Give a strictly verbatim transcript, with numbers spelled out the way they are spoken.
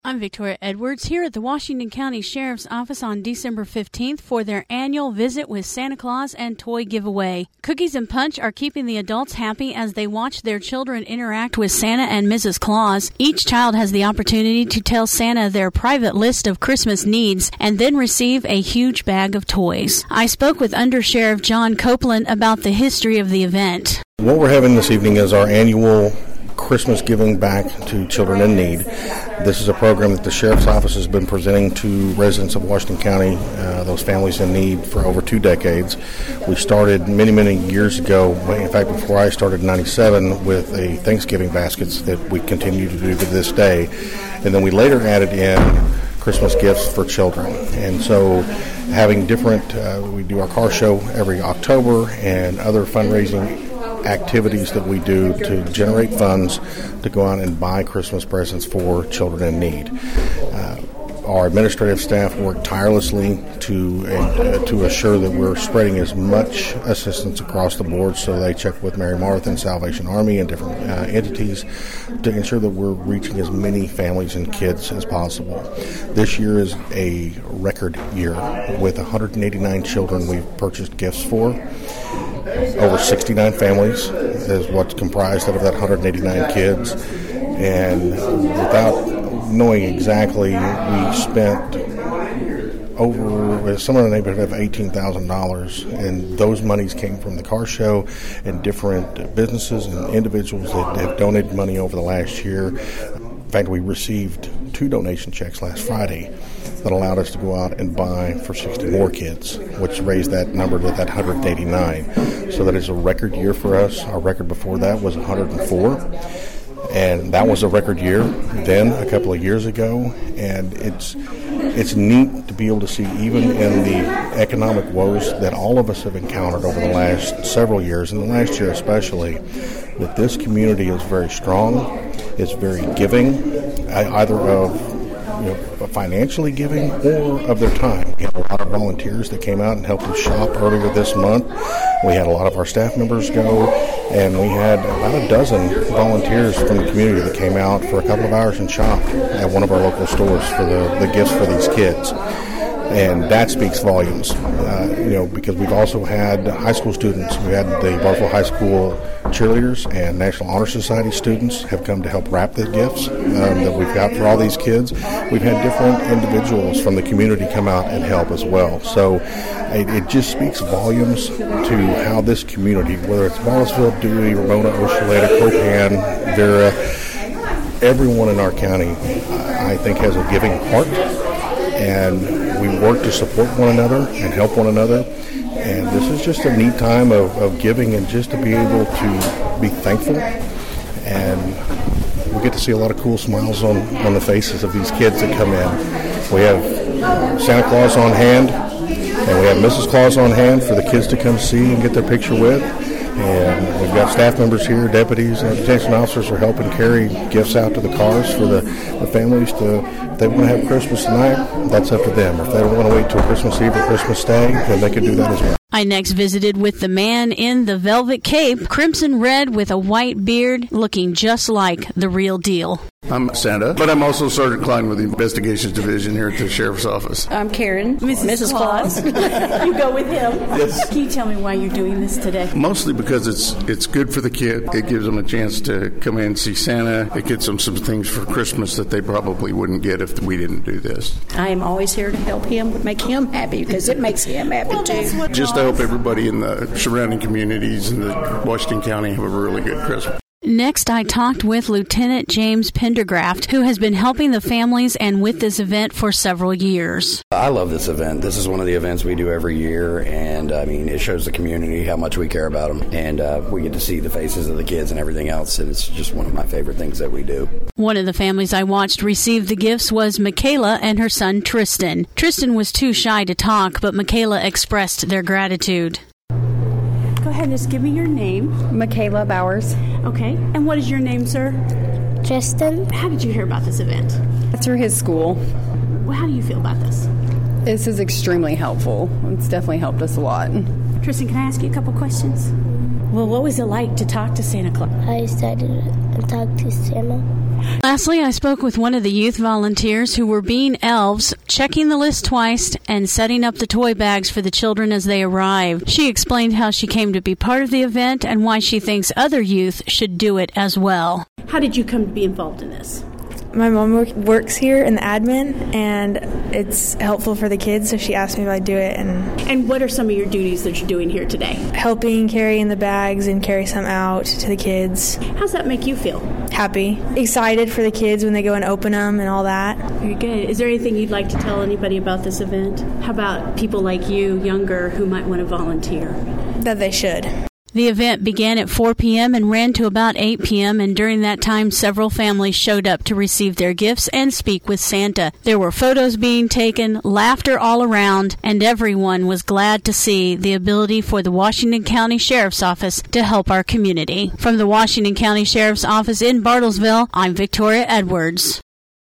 I'm Victoria Edwards here at the Washington County Sheriff's Office on December fifteenth for their annual Visit with Santa Claus and Toy Giveaway. Cookies and Punch are keeping the adults happy as they watch their children interact with Santa and Missus Claus. Each child has the opportunity to tell Santa their private list of Christmas needs and then receive a huge bag of toys. I spoke with Under Sheriff John Copeland about the history of the event. What we're having this evening is our annual Christmas Giving Back to Children in Need. This is a program that the Sheriff's Office has been presenting to residents of Washington County, uh, those families in need, for over two decades. We started many, many years ago, in fact before I started in ninety-seven, with a Thanksgiving baskets that we continue to do to this day. And then we later added in Christmas gifts for children. And so having different, uh, we do our car show every October and other fundraising activities that we do to generate funds to go out and buy Christmas presents for children in need. Uh, our administrative staff work tirelessly to uh, to assure that we're spreading as much assistance across the board, so they check with Mary Martha and Salvation Army and different uh, entities to ensure that we're reaching as many families and kids as possible. This year is a record year with one hundred eighty-nine children we've purchased gifts for. Over sixty-nine families is what's comprised out of that one hundred eighty-nine kids. And without knowing exactly, we spent over somewhere in the neighborhood of eighteen thousand dollars. And those monies came from the car show and different businesses and individuals that have donated money over the last year. In fact, we received two donation checks last Friday that allowed us to go out and buy for sixty more kids, which raised that number to that one hundred eighty-nine. So that is a record year for us. Our record before that was one hundred four. And that was a record year then, a couple of years ago. And it's it's neat to be able to see, even in the economic woes that all of us have encountered over the last several years, and the last year especially, that this community is very strong, is very giving, either of you know, financially giving or of their time. We had a lot of volunteers that came out and helped us shop earlier this month. We had a lot of our staff members go, and we had about a dozen volunteers from the community that came out for a couple of hours and shopped at one of our local stores for the, the gifts for these kids. And that speaks volumes, uh, you know, because we've also had high school students. We had the Bartow High School cheerleaders and National Honor Society students have come to help wrap the gifts um, that we've got for all these kids. We've had different individuals from the community come out and help as well. So it, it just speaks volumes to how this community, whether it's Wallaceville, Dewey, Ramona, Oshaleta, Copan, Vera, everyone in our county, I think, has a giving heart. And we work to support one another and help one another. And this is just a neat time of, of giving, and just to be able to be thankful. And we get to see a lot of cool smiles on, on the faces of these kids that come in. We have Santa Claus on hand, and we have Missus Claus on hand for the kids to come see and get their picture with. And we've got staff members here, deputies and detention officers are helping carry gifts out to the cars for the, the families to, if they want to have Christmas tonight, that's up to them. If they don't want to wait till Christmas Eve or Christmas Day, then they can do that as well. I next visited with the man in the velvet cape, crimson red with a white beard, looking just like the real deal. I'm Santa, but I'm also Sergeant Klein with the Investigations Division here at the Sheriff's Office. I'm Karen, Missus Missus Claus. You go with him. Yes. Can you tell me why you're doing this today? Mostly because it's it's good for the kid. It gives them a chance to come in and see Santa. It gets them some things for Christmas that they probably wouldn't get if we didn't do this. I am always here to help him, make him happy, because it makes him happy well, too. Just to help everybody in the surrounding communities in the Washington County have a really good Christmas. Next, I talked with Lieutenant James Pendergraft, who has been helping the families and with this event for several years. I love this event. This is one of the events we do every year, and I mean, it shows the community how much we care about them, and uh, we get to see the faces of the kids and everything else, and it's just one of my favorite things that we do. One of the families I watched receive the gifts was Michaela and her son Tristan. Tristan was too shy to talk, but Michaela expressed their gratitude. Go ahead and just give me your name. Michaela Bowers. Okay. And what is your name, sir? Tristan. How did you hear about this event? Through his school. Well, how do you feel about this? This is extremely helpful. It's definitely helped us a lot. Tristan, can I ask you a couple questions? Well, what was it like to talk to Santa Claus? I started and talked to Santa. Lastly, I spoke with one of the youth volunteers who were being elves, checking the list twice and setting up the toy bags for the children as they arrived. She explained how she came to be part of the event and why she thinks other youth should do it as well. How did you come to be involved in this? My mom work, works here in the admin, and it's helpful for the kids, so she asked me if I'd do it. And And what are some of your duties that you're doing here today? helping carrying the bags and carry some out to the kids. How's that make you feel? Happy. Excited for the kids when they go and open them and all that. Very good. Is there anything you'd like to tell anybody about this event? How about people like you, younger, who might want to volunteer? That they should. The event began at four p.m. and ran to about eight p.m., and during that time, several families showed up to receive their gifts and speak with Santa. There were photos being taken, laughter all around, and everyone was glad to see the ability for the Washington County Sheriff's Office to help our community. From the Washington County Sheriff's Office in Bartlesville, I'm Victoria Edwards.